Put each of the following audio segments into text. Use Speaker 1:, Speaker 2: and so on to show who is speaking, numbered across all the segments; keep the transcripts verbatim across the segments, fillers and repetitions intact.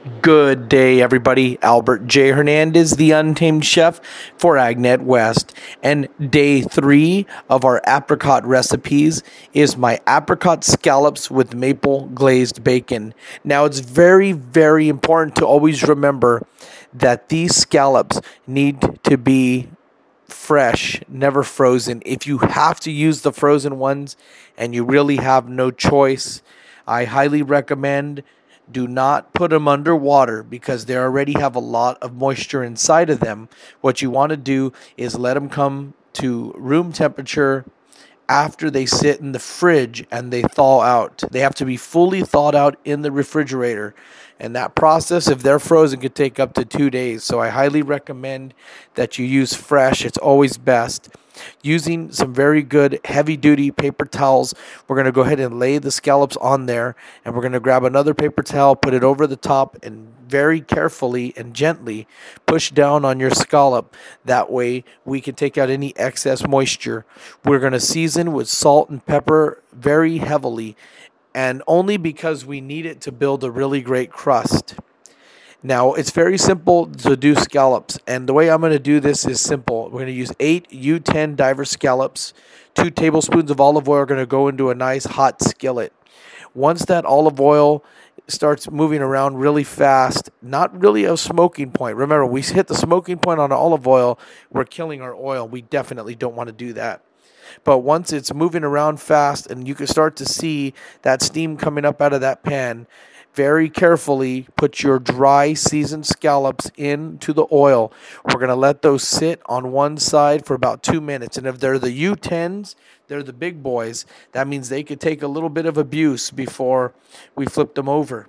Speaker 1: Good day, everybody. Albert J. Hernandez, the Untamed Chef for AgNet West. And day three of our apricot recipes is my apricot scallops with maple glazed bacon. Now, it's very, very important to always remember that these scallops need to be fresh, never frozen. If you have to use the frozen ones and you really have no choice, I highly recommend do not put them under water because they already have a lot of moisture inside of them. What you want to do is let them come to room temperature after they sit in the fridge and they thaw out. They have to be fully thawed out in the refrigerator. And that process, if they're frozen, could take up to two days. So I highly recommend that you use fresh. It's always best. Using some very good heavy-duty paper towels, we're going to go ahead and lay the scallops on there. And we're going to grab another paper towel, put it over the top, and very carefully and gently push down on your scallop. That way we can take out any excess moisture. We're going to season with salt and pepper very heavily, and only because we need it to build a really great crust. Now, it's very simple to do scallops, and the way I'm going to do this is simple. We're going to use eight U ten diver scallops. Two tablespoons of olive oil are going to go into a nice hot skillet. Once that olive oil starts moving around really fast, not really a smoking point. Remember, we hit the smoking point on olive oil, we're killing our oil. We definitely don't want to do that. But once it's moving around fast and you can start to see that steam coming up out of that pan, very carefully put your dry seasoned scallops into the oil. We're going to let those sit on one side for about two minutes. And if they're the U tens, they're the big boys, that means they could take a little bit of abuse before we flip them over.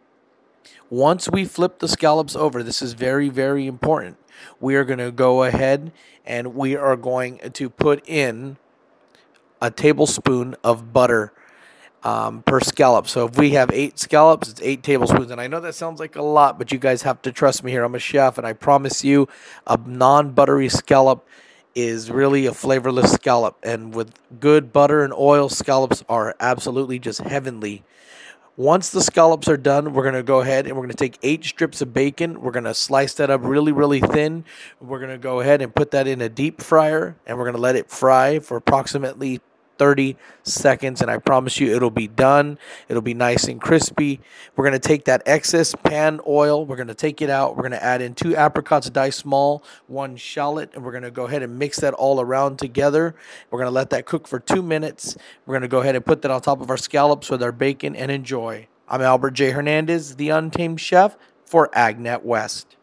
Speaker 1: Once we flip the scallops over, this is very, very important. We are going to go ahead and we are going to put in a tablespoon of butter Um, per scallop. So if we have eight scallops, it's eight tablespoons. And I know that sounds like a lot, but you guys have to trust me here. I'm a chef, and I promise you a non-buttery scallop is really a flavorless scallop. And with good butter and oil, scallops are absolutely just heavenly. Once the scallops are done, we're going to go ahead and we're going to take eight strips of bacon. We're going to slice that up really, really thin. We're going to go ahead and put that in a deep fryer, and we're going to let it fry for approximately thirty seconds, and I promise you it'll be done. It'll be nice and crispy. We're going to take that excess pan oil. We're going to take it out. We're going to add in two apricots diced small, one shallot, and we're going to go ahead and mix that all around together. We're going to let that cook for two minutes. We're going to go ahead and put that on top of our scallops with our bacon and enjoy. I'm Albert J. Hernandez, the Untamed Chef for AgNet West.